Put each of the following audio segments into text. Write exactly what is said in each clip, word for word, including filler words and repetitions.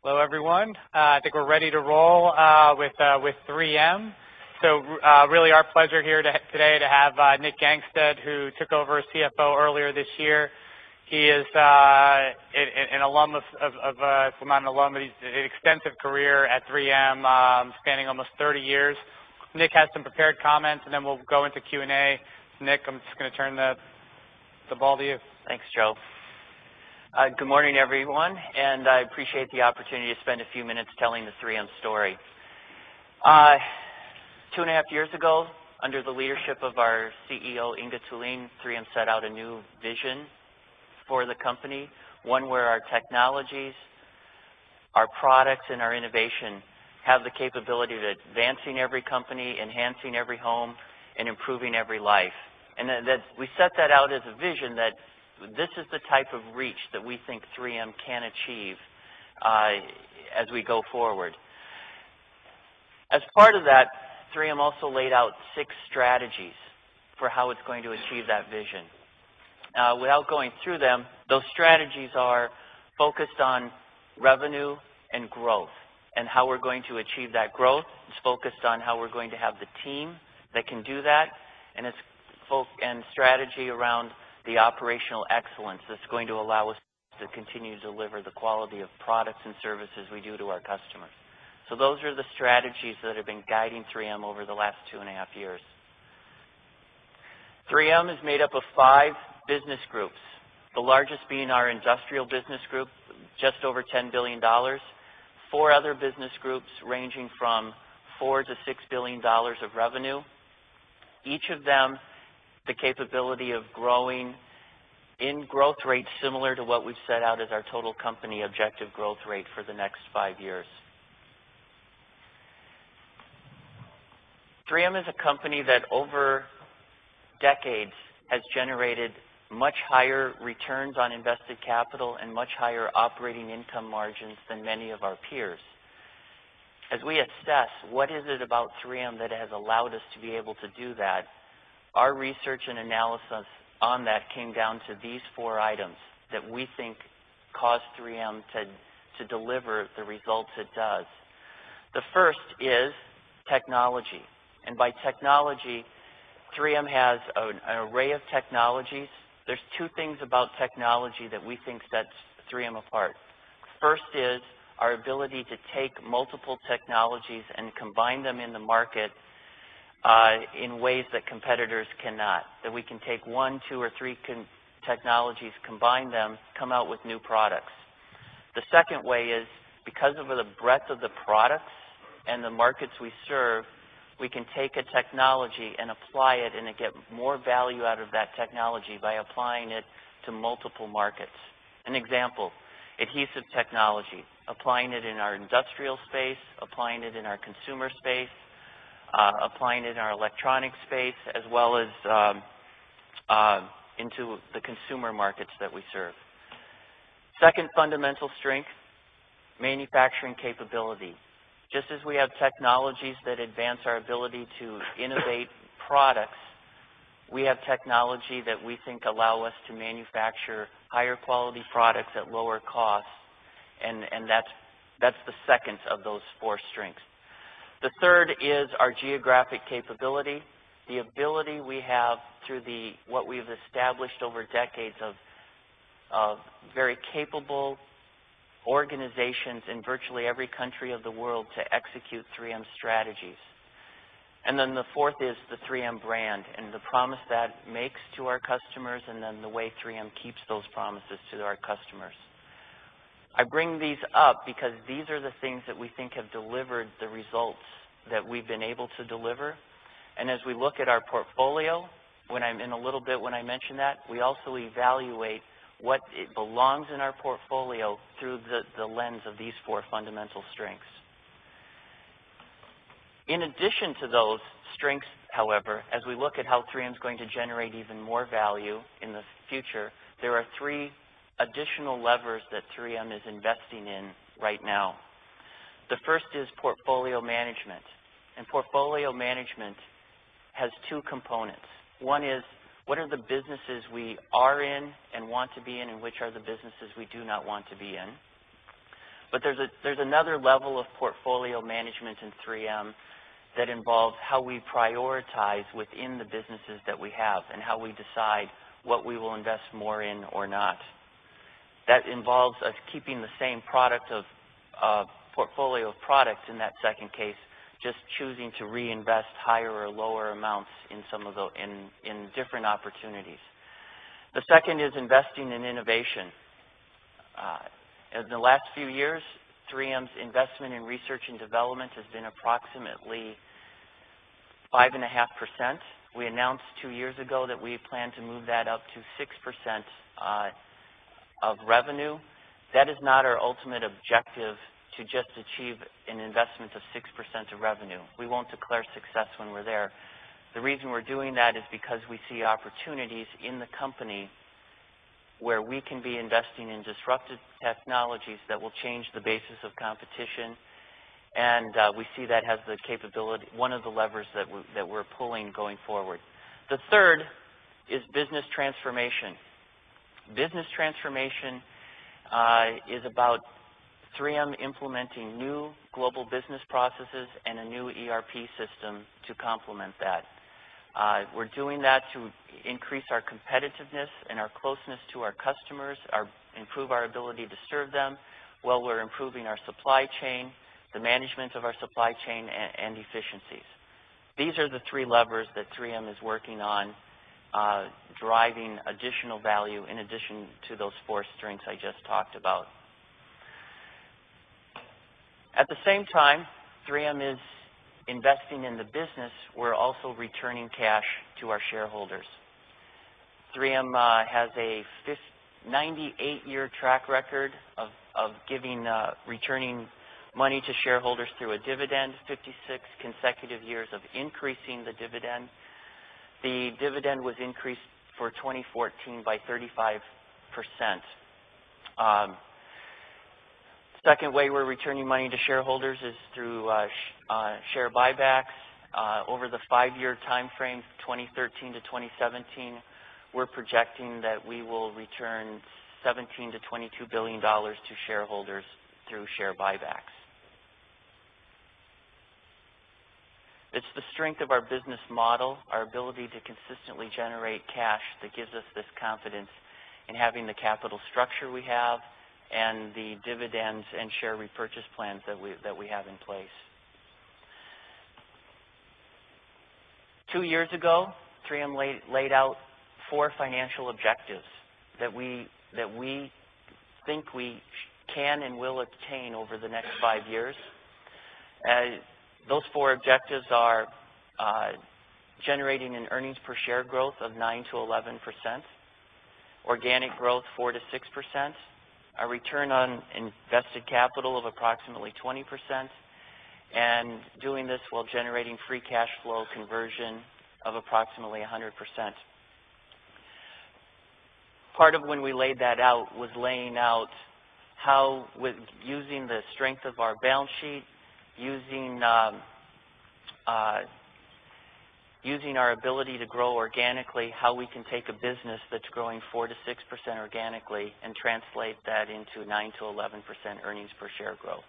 Hello, everyone. Uh, I think we're ready to roll uh, with uh, with three M. So uh, really our pleasure here to, today to have uh, Nick Gangestad, who took over as C F O earlier this year. He is uh, an, an alum of, of, of uh, well, not an alum, but he's an extensive career at three M, um, spanning almost thirty years. Nick has some prepared comments, and then we'll go into Q and A. Nick, I'm just going to turn the, the ball to you. Thanks, Joe. Uh, good morning, everyone, and I appreciate the opportunity to spend a few minutes telling the three M story. Uh, two and a half years ago, under the leadership of our C E O, Inge Thulin, three M set out a new vision for the company, one where our technologies, our products, and our innovation have the capability of advancing every company, enhancing every home, and improving every life. And that, that we set that out as a vision that this is the type of reach that we think three M can achieve uh, as we go forward. As part of that, three M also laid out six strategies for how it's going to achieve that vision. Uh, without going through them, those strategies are focused on revenue and growth, and how we're going to achieve that growth. It's focused on how we're going to have the team that can do that, and it's folk and strategy around the operational excellence that's going to allow us to continue to deliver the quality of products and services we do to our customers. So those are the strategies that have been guiding three M over the last two and a half years. three M is made up of five business groups, the largest being our industrial business group, just over ten billion dollars, four other business groups ranging from four to six billion dollars of revenue, each of them the capability of growing in growth rates similar to what we've set out as our total company objective growth rate for the next five years. three M is a company that over decades has generated much higher returns on invested capital and much higher operating income margins than many of our peers. As we assess what is it about three M that has allowed us to be able to do that, our research and analysis on that came down to these four items that we think cause three M to, to deliver the results it does. The first is technology. And by technology, three M has an, an array of technologies. There's two things about technology that we think sets three M apart. First is our ability to take multiple technologies and combine them in the market Uh, in ways that competitors cannot, that we can take one, two, or three con technologies, combine them, come out with new products. The second way is because of the breadth of the products and the markets we serve, we can take a technology and apply it and get more value out of that technology by applying it to multiple markets. An example, adhesive technology, applying it in our industrial space, applying it in our consumer space, Uh, applying it in our electronic space, as well as um, uh, into the consumer markets that we serve. Second fundamental strength, manufacturing capability. Just as we have technologies that advance our ability to innovate products, we have technology that we think allow us to manufacture higher quality products at lower costs, and, and that's, that's the second of those four strengths. The third is our geographic capability, the ability we have through the what we've established over decades of, of very capable organizations in virtually every country of the world to execute three M strategies. And then the fourth is the three M brand and the promise that makes to our customers, and then the way three M keeps those promises to our customers. I bring these up because these are the things that we think have delivered the results that we've been able to deliver. And as we look at our portfolio, when I'm in a little bit when I mention that, we also evaluate what it belongs in our portfolio through the, the lens of these four fundamental strengths. In addition to those strengths, however, as we look at how three M is going to generate even more value in the future, there are three additional levers that three M is investing in right now. The first is portfolio management. And portfolio management has two components. One is what are the businesses we are in and want to be in, and which are the businesses we do not want to be in. But there's, a, there's another level of portfolio management in three M that involves how we prioritize within the businesses that we have and how we decide what we will invest more in or not. That involves us keeping the same product of uh, portfolio of products in that second case, just choosing to reinvest higher or lower amounts in some of the in, in different opportunities. The second is investing in innovation. Uh, in the last few years, three M's investment in research and development has been approximately five and a half percent. We announced two years ago that we plan to move that up to six percent uh, of revenue. That is not our ultimate objective, to just achieve an investment of six percent of revenue. We won't declare success when we're there. The reason we're doing that is because we see opportunities in the company where we can be investing in disruptive technologies that will change the basis of competition, and uh, we see that has the capability, one of the levers that, we, that we're pulling going forward. The third is business transformation. Business transformation uh, is about three M implementing new global business processes and a new E R P system to complement that. Uh, we're doing that to increase our competitiveness and our closeness to our customers, our, improve our ability to serve them, while we're improving our supply chain, the management of our supply chain, and, and efficiencies. These are the three levers that three M is working on, uh, driving additional value in addition to those four strengths I just talked about. At the same time, three M is investing in the business. We're also returning cash to our shareholders. three M uh, has a ninety-eight year track record of, of giving, uh, returning money to shareholders through a dividend, fifty-six consecutive years of increasing the dividend. The dividend was increased for twenty fourteen by thirty-five percent. Um, Second way we're returning money to shareholders is through uh, sh uh, share buybacks. Uh, over the five-year time frame, twenty thirteen to twenty seventeen, we're projecting that we will return seventeen to twenty-two billion dollars to shareholders through share buybacks. It's the strength of our business model, our ability to consistently generate cash, that gives us this confidence in having the capital structure we have and the dividends and share repurchase plans that we, that we have in place. Two years ago, three M laid, laid out four financial objectives that we, that we think we can and will attain over the next five years. Uh, those four objectives are uh, generating an earnings per share growth of nine to eleven percent, organic growth four to six percent, a return on invested capital of approximately twenty percent, and doing this while generating free cash flow conversion of approximately one hundred percent. Part of when we laid that out was laying out how, with using the strength of our balance sheet, using um, uh, using our ability to grow organically, how we can take a business that's growing four to six percent organically and translate that into nine to eleven percent earnings per share growth.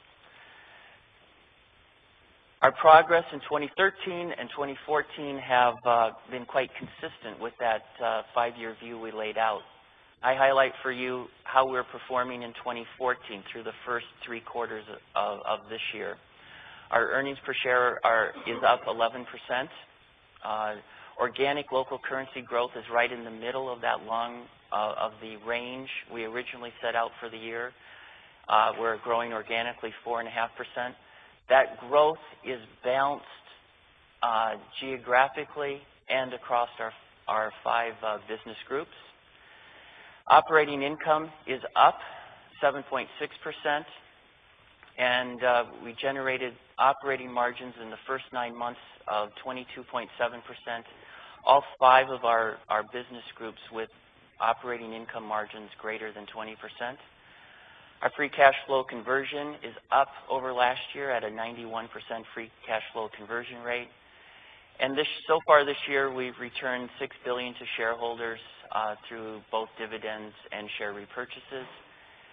Our progress in twenty thirteen and twenty fourteen have uh, been quite consistent with that uh, five-year view we laid out. I highlight for you how we're performing in twenty fourteen through the first three quarters of, of this year. Our earnings per share are, is up eleven percent. Uh, organic local currency growth is right in the middle of that long uh, of the range we originally set out for the year. Uh, we're growing organically four and a half percent. That growth is balanced uh, geographically and across our our five uh, business groups. Operating income is up seven point six percent, and uh, we generated operating margins in the first nine months of twenty-two point seven percent. All five of our, our business groups with operating income margins greater than twenty percent. Our free cash flow conversion is up over last year at a ninety-one percent free cash flow conversion rate. And this, so far this year, we've returned six billion dollars to shareholders uh, through both dividends and share repurchases.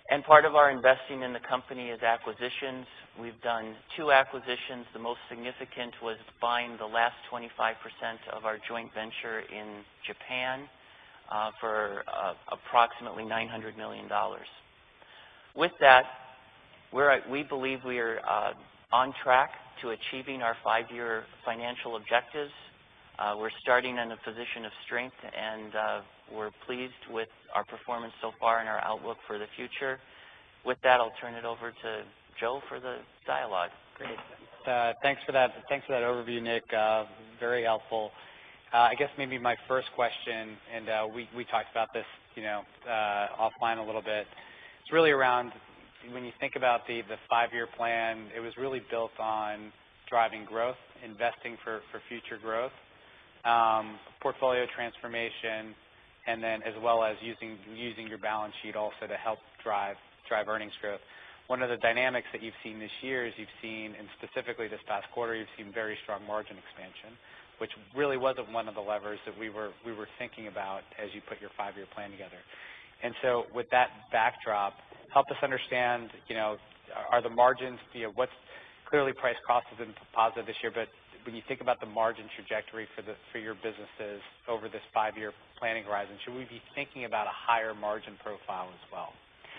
And part of our investing in the company is acquisitions. We've done two acquisitions. The most significant was buying the last twenty-five percent of our joint venture in Japan uh, for uh, approximately nine hundred million dollars. With that, we're, we believe we are uh, on track to achieving our five-year financial objectives. Uh, we're starting in a position of strength, and uh, we're pleased with our performance so far and our outlook for the future. With that, I'll turn it over to Joe for the dialogue. Great. Uh, thanks for that. Thanks for that overview, Nick. Uh, very helpful. Uh, I guess maybe my first question, and uh, we we talked about this, you know, uh, offline a little bit. It's really around when you think about the the five-year plan. It was really built on driving growth, investing for for future growth. Um, portfolio transformation, and then as well as using using your balance sheet also to help drive drive earnings growth. One of the dynamics that you've seen this year is you've seen, and specifically this past quarter, you've seen very strong margin expansion, which really wasn't one of the levers that we were we were thinking about as you put your five-year plan together. And so, with that backdrop, help us understand, you know, are the margins, you know, what's clearly price cost has been positive this year, but when you think about the margin trajectory for the for your businesses over this five-year planning horizon, should we be thinking about a higher margin profile as well?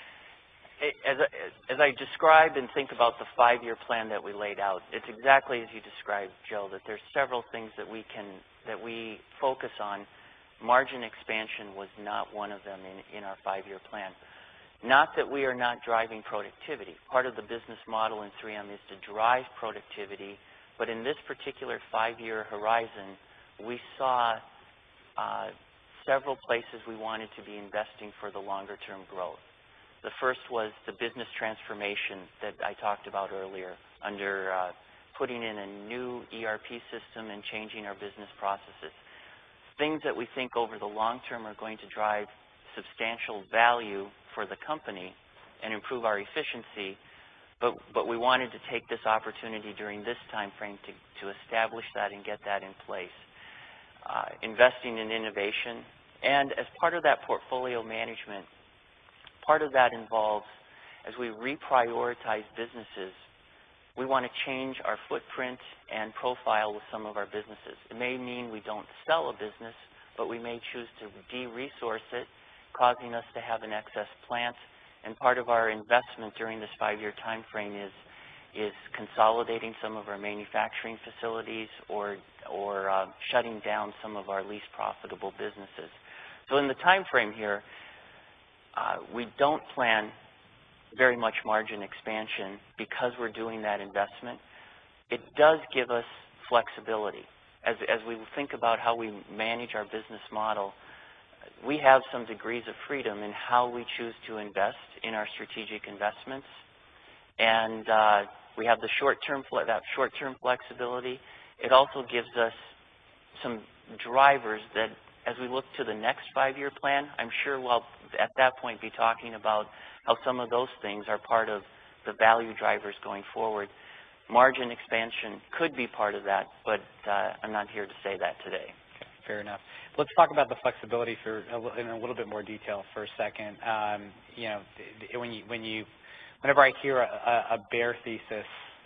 As, as I describe and think about the five-year plan that we laid out, it's exactly as you described, Joe, that there's several things that we can that we focus on. Margin expansion was not one of them in, in our five-year plan. Not that we are not driving productivity. Part of the business model in three M is to drive productivity. But in this particular five-year horizon, we saw uh, several places we wanted to be investing for the longer-term growth. The first was the business transformation that I talked about earlier, under uh, putting in a new E R P system and changing our business processes. Things that we think over the long term are going to drive substantial value for the company and improve our efficiency. But, but we wanted to take this opportunity during this time frame to, to establish that and get that in place. Uh, investing in innovation. And as part of that portfolio management, part of that involves, as we reprioritize businesses, we want to change our footprint and profile with some of our businesses. It may mean we don't sell a business, but we may choose to de-resource it, causing us to have an excess plant. And part of our investment during this five-year time frame is is consolidating some of our manufacturing facilities or or uh, shutting down some of our least profitable businesses. So in the time frame here, uh, we don't plan very much margin expansion because we're doing that investment. It does give us flexibility. As, as we think about how we manage our business model, we have some degrees of freedom in how we choose to invest in our strategic investments. And uh, we have the short-term, that short-term flexibility. It also gives us some drivers that, as we look to the next five-year plan, I'm sure we'll at that point be talking about how some of those things are part of the value drivers going forward. Margin expansion could be part of that, but uh, I'm not here to say that today. Okay, fair enough. Let's talk about the flexibility for a, in a little bit more detail for a second. Um, you know, when you when you whenever I hear a, a bear thesis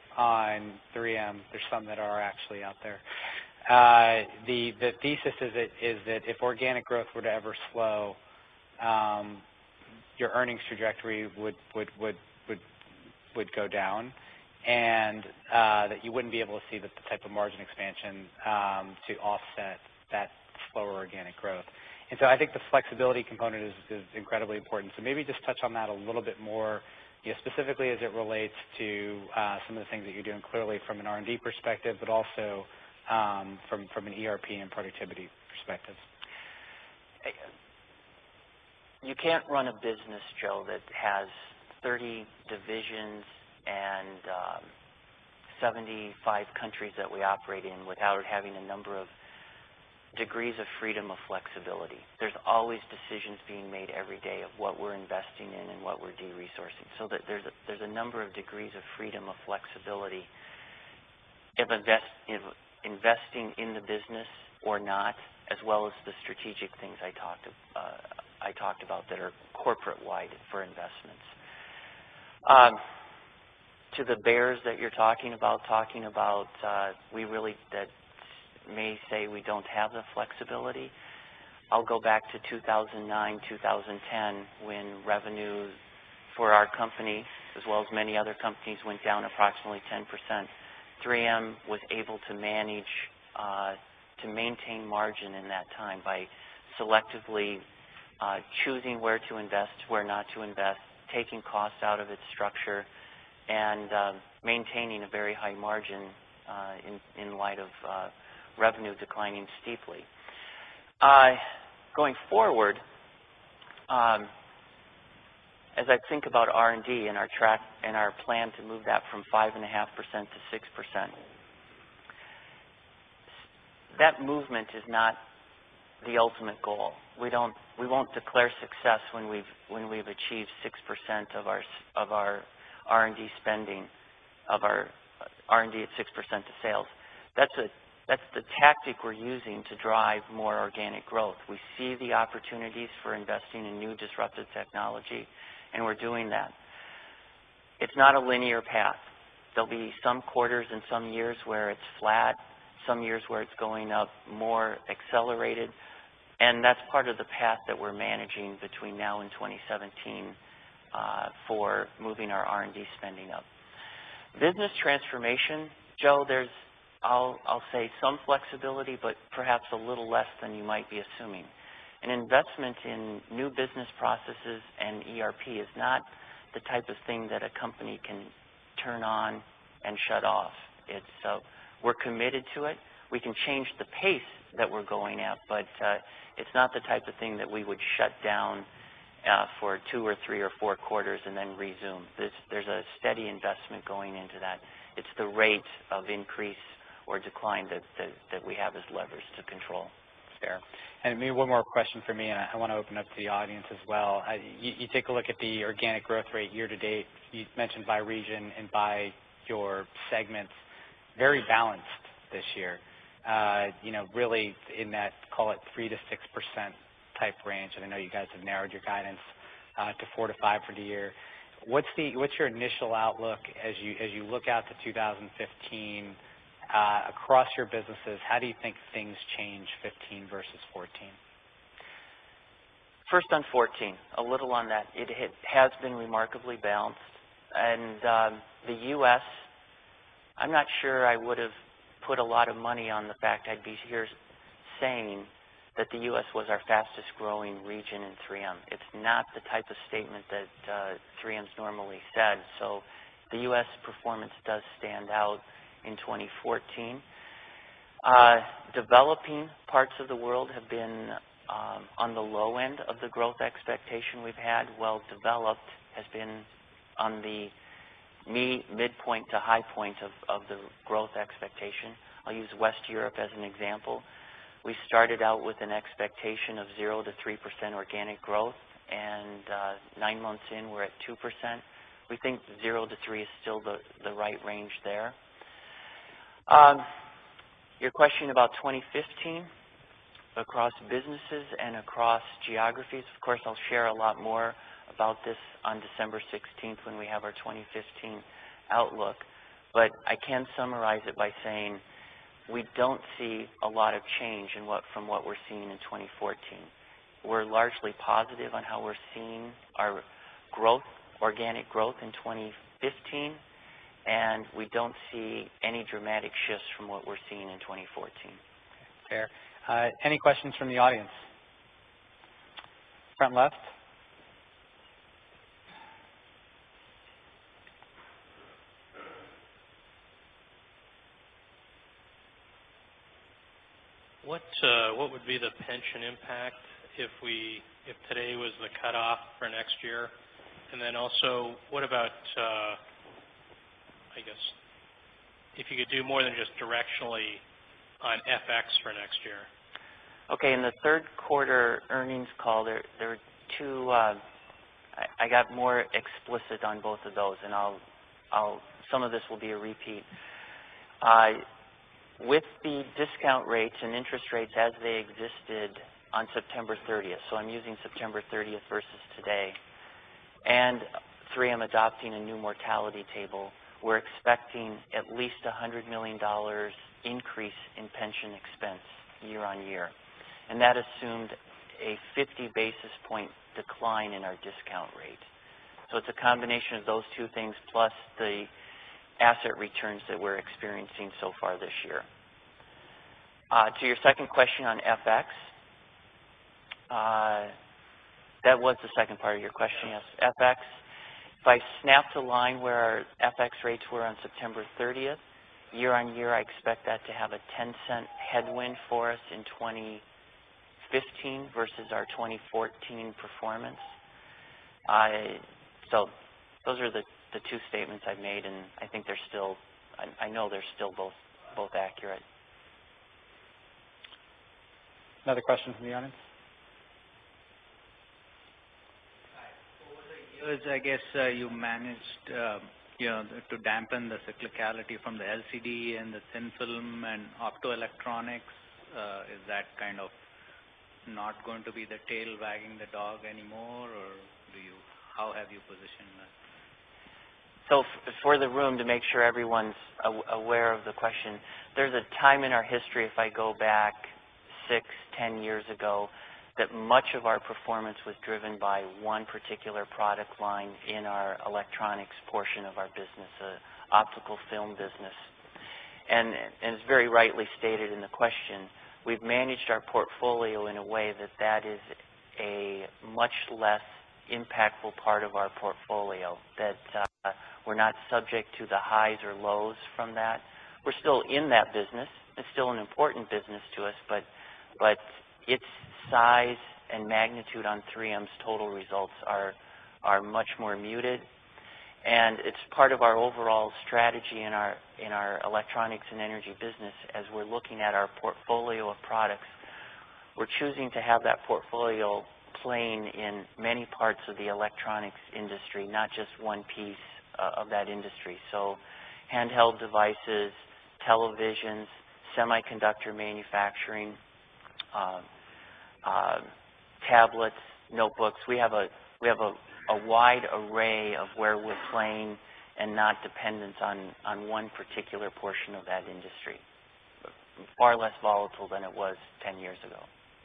on three M, there's some that are actually out there. Uh, the the thesis is that, is that if organic growth were to ever slow, um, your earnings trajectory would would would would would go down, and uh, that you wouldn't be able to see the, the type of margin expansion um, to offset that slower organic growth. And so I think the flexibility component is, is incredibly important. So maybe just touch on that a little bit more, you know, specifically as it relates to uh, some of the things that you're doing clearly from an R and D perspective, but also um, from, from an E R P and productivity perspective. You can't run a business, Joe, that has thirty divisions and um, seventy-five countries that we operate in without having a number of degrees of freedom of flexibility. There's always decisions being made every day of what we're investing in and what we're de-resourcing. So that there's a, there's a number of degrees of freedom of flexibility if, invest, if investing in the business or not, as well as the strategic things I talked uh, I talked about that are corporate-wide for investments. Um, to the bears that you're talking about, talking about uh, we really that may say we don't have the flexibility, I'll go back to two thousand nine, two thousand ten when revenue for our company, as well as many other companies, went down approximately ten percent. three M was able to manage, uh, to maintain margin in that time by selectively uh, choosing where to invest, where not to invest, taking costs out of its structure, and uh, maintaining a very high margin uh, in, in light of uh, revenue declining steeply. Uh, going forward, um, as I think about R and D and our track and our plan to move that from five point five percent to six percent, that movement is not the ultimate goal. We don't, we won't declare success when we've when we've achieved six percent of our of our R and D spending, of our R and D at six percent of sales. That's a that's the tactic we're using to drive more organic growth. We see the opportunities for investing in new disruptive technology, and we're doing that. It's not a linear path. There'll be some quarters and some years where it's flat, some years where it's going up more accelerated, and that's part of the path that we're managing between now and twenty seventeen uh, for moving our R and D spending up. Business transformation, Joe, there's, I'll, I'll say some flexibility, but perhaps a little less than you might be assuming. An investment in new business processes and E R P is not the type of thing that a company can turn on and shut off. It's, uh, we're committed to it. We can change the pace that we're going at, but uh, it's not the type of thing that we would shut down uh, for two or three or four quarters and then resume. There's, there's a steady investment going into that. It's the rate of increase or decline that, that, that we have as levers to control. Fair. And maybe one more question for me, and I want to open up to the audience as well. I, you, you take a look at the organic growth rate year to date. You mentioned by region and by your segments, very balanced this year. Uh, you know, really in that, call it three to six percent type range. And I know you guys have narrowed your guidance uh, to four to five for the year. What's the what's your initial outlook as you as you look out to two thousand fifteen uh, across your businesses? How do you think things change fifteen versus fourteen? First on fourteen, a little on that. It has been remarkably balanced, and um, the U S I'm not sure I would have put a lot of money on the fact I'd be here saying that the U S was our fastest growing region in three M. It's not the type of statement that uh, three M's normally said. So the U S performance does stand out in twenty fourteen. Uh, developing parts of the world have been um, on the low end of the growth expectation we've had, while developed has been on the me midpoint to high point of, of the growth expectation. I'll use West Europe as an example. We started out with an expectation of zero to three percent organic growth, and uh, nine months in, we're at two percent. We think zero to three is still the, the right range there. Um, your question about twenty fifteen, across businesses and across geographies, of course, I'll share a lot more about this on December sixteenth when we have our twenty fifteen outlook. But I can summarize it by saying we don't see a lot of change in what from what we're seeing in twenty fourteen. We're largely positive on how we're seeing our growth, organic growth in twenty fifteen, and we don't see any dramatic shifts from what we're seeing in twenty fourteen. Fair. Uh, any questions from the audience? Front left. What uh, what would be the pension impact if we if today was the cutoff for next year, and then also what about uh, I guess if you could do more than just directionally on F X for next year? Okay, in the third quarter earnings call, there there were two. Uh, I, I got more explicit on both of those, and I'll I'll some of this will be a repeat. Uh, With the discount rates and interest rates as they existed on September thirtieth, so I'm using September thirtieth versus today, and three M adopting a new mortality table, we're expecting at least one hundred million dollars increase in pension expense year on year. And that assumed a fifty basis point decline in our discount rate. So it's a combination of those two things plus the asset returns that we're experiencing so far this year. Uh, to your second question on F X, uh, that was the second part of your question, yes. F X, if I snapped a line where our F X rates were on September thirtieth, year on year I expect that to have a ten cent headwind for us in twenty fifteen versus our twenty fourteen performance. Uh, so those are the, the two statements I've made, and I think they're still, I, I know they're still both, both accurate. Another question from the audience? Over the years, I guess uh, you managed uh, you know, to dampen the cyclicality from the L C D and the thin film and optoelectronics. Uh, is that kind of not going to be the tail wagging the dog anymore, or do you, how have you positioned that? So f for the room, to make sure everyone's aw aware of the question, there's a time in our history, if I go back six, ten years ago, that much of our performance was driven by one particular product line in our electronics portion of our business, the optical film business. And, and it's very rightly stated in the question, we've managed our portfolio in a way that that is a much less impactful part of our portfolio, that uh, we're not subject to the highs or lows from that. We're still in that business. It's still an important business to us, but, but its size and magnitude on three M's total results are, are much more muted. And it's part of our overall strategy in our, in our electronics and energy business as we're looking at our portfolio of products. We're choosing to have that portfolio playing in many parts of the electronics industry, not just one piece uh, of that industry. So handheld devices, televisions, semiconductor manufacturing, uh, uh, tablets, notebooks. We have a, we have a a wide array of where we're playing and not dependent on, on one particular portion of that industry. Far less volatile than it was ten years ago.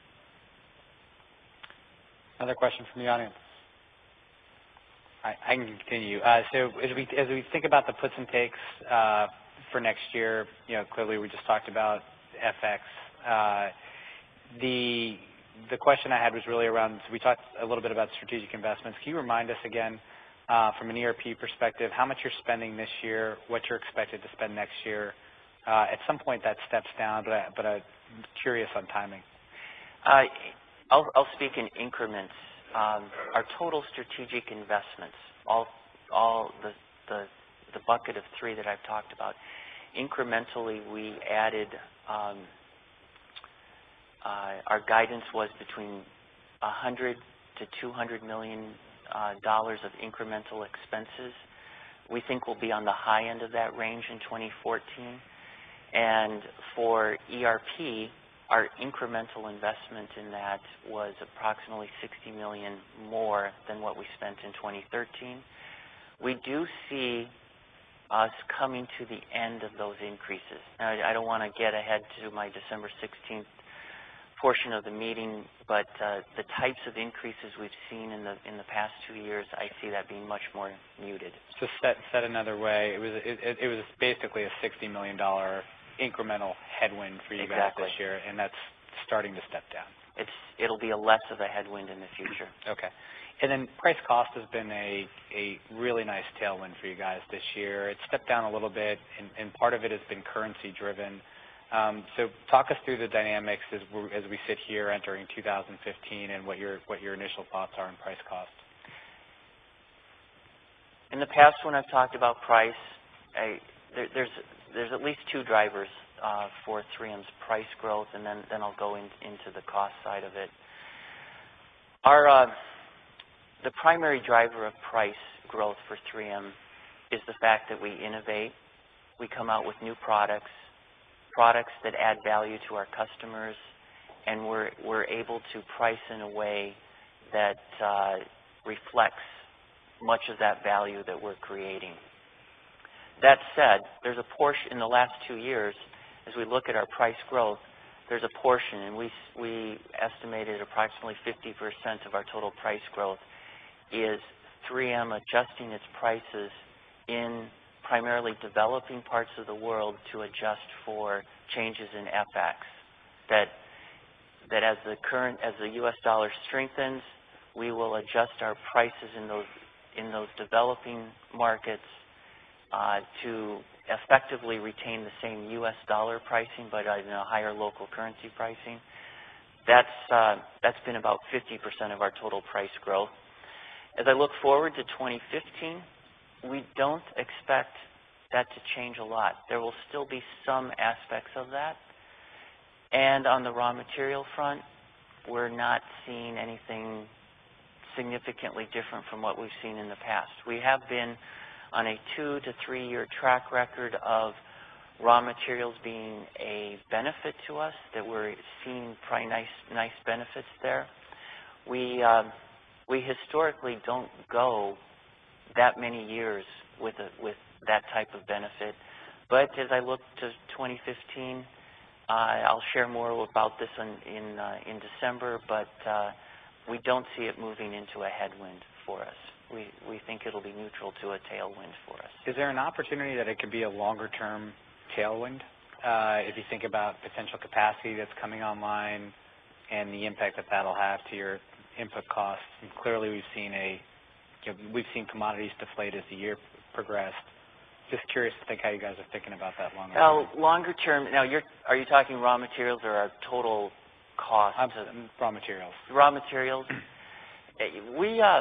Another question from the audience. I, I can continue. Uh, so as we, as we think about the puts and takes uh, for next year, you know, clearly we just talked about F X. Uh, the The question I had was really around, so we talked a little bit about strategic investments. Can you remind us again, uh, from an E R P perspective, how much you're spending this year, what you're expected to spend next year? Uh, at some point that steps down, but, I, but I'm curious on timing. Uh, I'll, I'll speak in increments. Um, our total strategic investments, all, all the, the, the bucket of three that I've talked about, incrementally we added um, Uh, our guidance was between one hundred to two hundred million uh, dollars of incremental expenses. We think we'll be on the high end of that range in twenty fourteen. And for E R P, our incremental investment in that was approximately sixty million dollars more than what we spent in twenty thirteen. We do see us coming to the end of those increases. Now, I don't want to get ahead to my December sixteenth portion of the meeting, but uh, the types of increases we've seen in the in the past two years, I see that being much more muted. So said, said another way, it was it, it was basically a sixty million dollars incremental headwind for you Exactly. guys this year, and that's starting to step down. It's it'll be a less of a headwind in the future. Okay. And then price cost has been a, a really nice tailwind for you guys this year. It stepped down a little bit, and, and part of it has been currency driven. Um, so talk us through the dynamics as, we're, as we sit here entering two thousand fifteen and what your, what your initial thoughts are on price cost. In the past, when I've talked about price, I, there, there's, there's at least two drivers uh, for three M's price growth, and then, then I'll go in, into the cost side of it. Our, uh, the primary driver of price growth for three M is the fact that we innovate. We come out with new products, products that add value to our customers, and we're, we're able to price in a way that uh, reflects much of that value that we're creating. That said, there's a portion in the last two years, as we look at our price growth, there's a portion, and we, we estimated approximately fifty percent of our total price growth is three M adjusting its prices in primarily developing parts of the world to adjust for changes in F X. That, that as the current, as the U S dollar strengthens, we will adjust our prices in those, in those developing markets uh, to effectively retain the same U S dollar pricing, but in a higher local currency pricing. That's, uh, that's been about fifty percent of our total price growth. As I look forward to twenty fifteen, we don't expect that to change a lot. There will still be some aspects of that. And on the raw material front, we're not seeing anything significantly different from what we've seen in the past. We have been on a two to three year track record of raw materials being a benefit to us, that we're seeing probably nice, nice benefits there. We, uh, we historically don't go that many years with, a, with that type of benefit. But as I look to twenty fifteen, uh, I'll share more about this in, in, uh, in December, but uh, we don't see it moving into a headwind for us. We, we think it'll be neutral to a tailwind for us. Is there an opportunity that it could be a longer-term tailwind? Uh, if you think about potential capacity that's coming online and the impact that that'll have to your input costs. And clearly, we've seen a, you know, we've seen commodities deflate as the year progressed. Just curious to think how you guys are thinking about that longer term. Now, longer term. Now, you're are you talking raw materials or our total cost? I'm, of raw materials. Raw materials. we. Uh,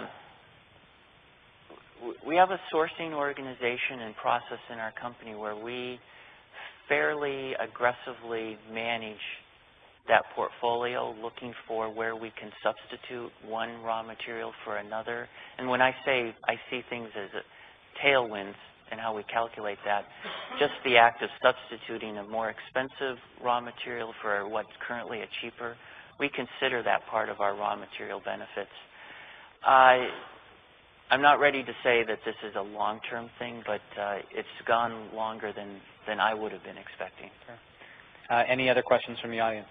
We have a sourcing organization and process in our company where we fairly aggressively manage that portfolio, looking for where we can substitute one raw material for another. And when I say I see things as a tailwinds and how we calculate that, just the act of substituting a more expensive raw material for what's currently a cheaper, we consider that part of our raw material benefits. Uh, I'm not ready to say that this is a long-term thing, but uh, it's gone longer than, than I would have been expecting. Sure. Uh, any other questions from the audience?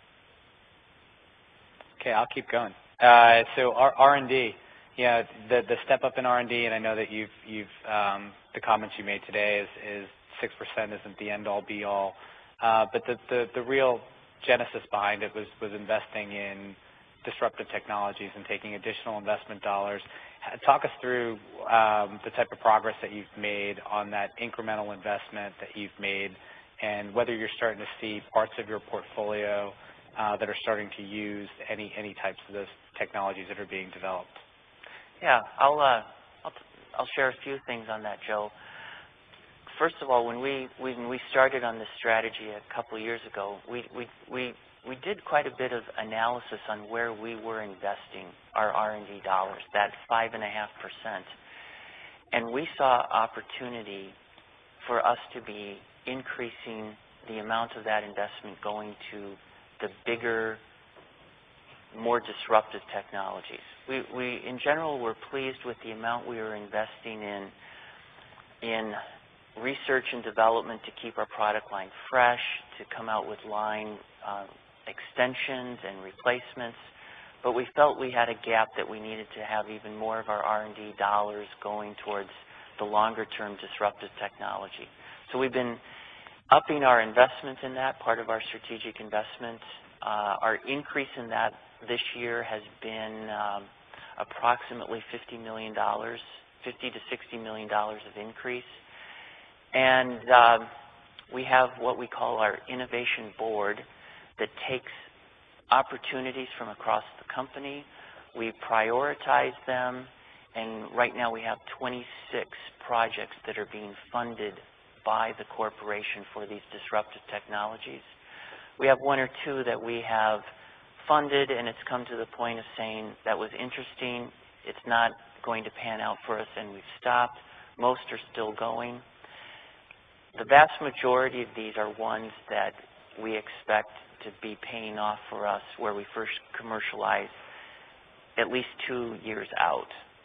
Okay, I'll keep going. Uh, so R and D, yeah, the the step up in R and D, and I know that you've you've um, the comments you made today is is six percent isn't the end all be all, uh, but the, the the real genesis behind it was was investing in disruptive technologies and taking additional investment dollars. Talk us through um, the type of progress that you've made on that incremental investment that you've made, and whether you're starting to see parts of your portfolio uh, that are starting to use any any types of those technologies that are being developed. Yeah, I'll uh, I'll, I'll share a few things on that, Joe. First of all, when we when we started on this strategy a couple of years ago, we we we we did quite a bit of analysis on where we were investing our R and D dollars, that five and a half percent, and we saw opportunity for us to be increasing the amount of that investment going to the bigger, more disruptive technologies. We, we in general, were pleased with the amount we were investing in in research and development to keep our product line fresh, to come out with line uh, extensions and replacements, but we felt we had a gap that we needed to have even more of our R and D dollars going towards the longer-term disruptive technology. So we've been upping our investment in that, part of our strategic investment. Uh, our increase in that this year has been um, approximately fifty million dollars, fifty to sixty million dollars of increase. And uh, we have what we call our innovation board that takes opportunities from across the company. We prioritize them, and right now we have twenty-six projects that are being funded by the corporation for these disruptive technologies. We have one or two that we have funded, and it's come to the point of saying that was interesting, it's not going to pan out for us, and we've stopped. Most are still going. The vast majority of these are ones that we expect to be paying off for us where we first commercialize at least two years out.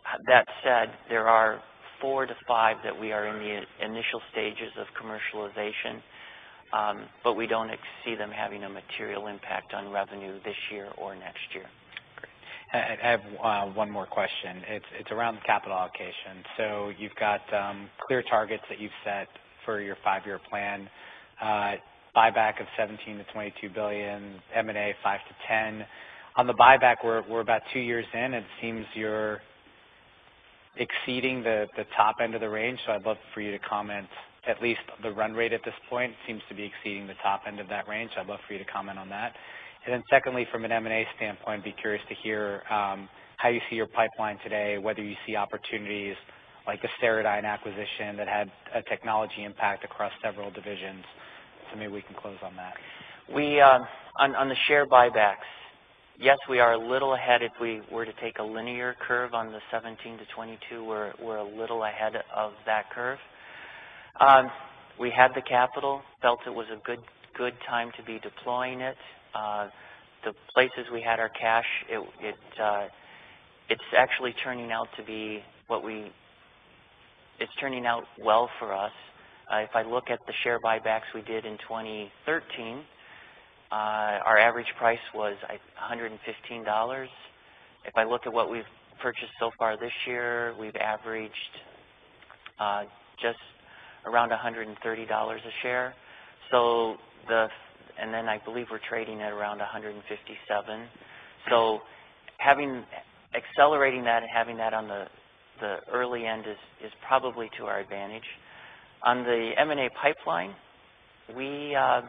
that said, there are four to five that we are in the initial stages of commercialization, um, but we don't see them having a material impact on revenue this year or next year. I have uh, one more question. It's it's around the capital allocation. So you've got um, clear targets that you've set for your five-year plan. Uh, buyback of seventeen to twenty-two billion, M and A five to ten. On the buyback, we're we're about two years in. It seems you're exceeding the the top end of the range. So I'd love for you to comment. At least the run rate at this point seems to be exceeding the top end of that range. I'd love for you to comment on that. And then secondly, from an M and A standpoint, I'd be curious to hear um, how you see your pipeline today, whether you see opportunities like the Ceradyne acquisition that had a technology impact across several divisions. So maybe we can close on that. We, uh, on, on the share buybacks, yes, we are a little ahead. If we were to take a linear curve on the seventeen to twenty-two, we're, we're a little ahead of that curve. Um, we had the capital, felt it was a good, good time to be deploying it. Uh, the places we had our cash, it, it uh, it's actually turning out to be what we, it's turning out well for us. Uh, if I look at the share buybacks we did in twenty thirteen, uh, our average price was one hundred fifteen dollars. If I look at what we've purchased so far this year, we've averaged uh, just around one hundred thirty dollars a share. So the and then I believe we're trading at around one hundred fifty-seven. So having accelerating that and having that on the the early end is is probably to our advantage. On the M and A pipeline, we uh,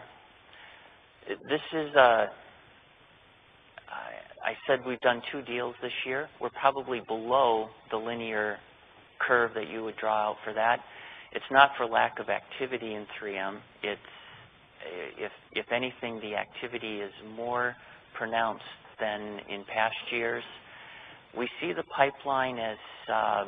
this is uh, I, I said we've done two deals this year. We're probably below the linear curve that you would draw out for that. It's not for lack of activity in three M. It's If, if anything, the activity is more pronounced than in past years. We see the pipeline as uh,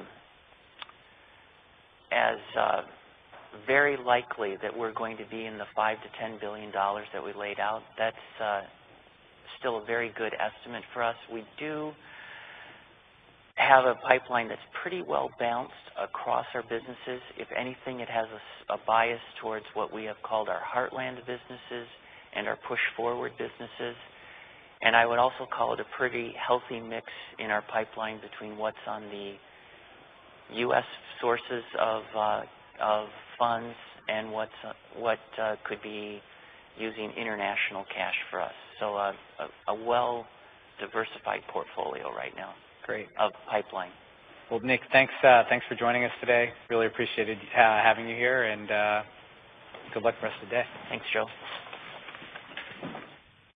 as uh, very likely that we're going to be in the five to ten billion dollars that we laid out. That's uh, still a very good estimate for us. We do have a pipeline that's pretty well balanced across our businesses. If anything, it has a, a bias towards what we have called our heartland businesses and our push-forward businesses. And I would also call it a pretty healthy mix in our pipeline between what's on the U S sources of, uh, of funds and what's, uh, what uh, could be using international cash for us. So uh, a, a well-diversified portfolio right now. Great. Of pipeline. Well, Nick, thanks uh, thanks for joining us today. Really appreciated uh, having you here, and uh, good luck the rest of the day. Thanks, Joe.